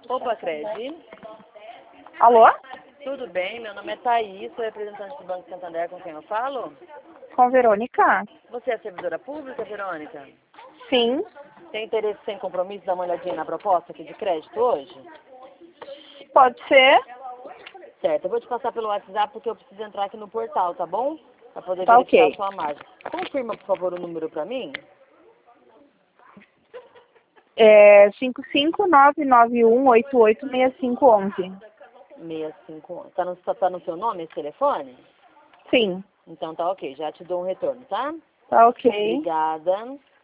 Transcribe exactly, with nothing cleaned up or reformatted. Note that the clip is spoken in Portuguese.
Opa, Credi. Alô? Tudo bem? Meu nome é Thaís, sou representante do Banco Santander, com quem eu falo? Com Verônica? Você é servidora pública, Verônica? Sim. Tem interesse sem compromisso, dar uma olhadinha na proposta aqui de crédito hoje? Pode ser? Certo, eu vou te passar pelo WhatsApp porque eu preciso entrar aqui no portal, tá bom? Para poder Tá verificar ok. a sua margem. Confirma, por favor, o número para mim. É cinco cinco nove nove um oito oito seis cinco um um. seis cinco um. Tá no, tá no seu nome esse telefone? Sim. Então tá ok, já te dou um retorno, tá? Tá ok. Obrigada.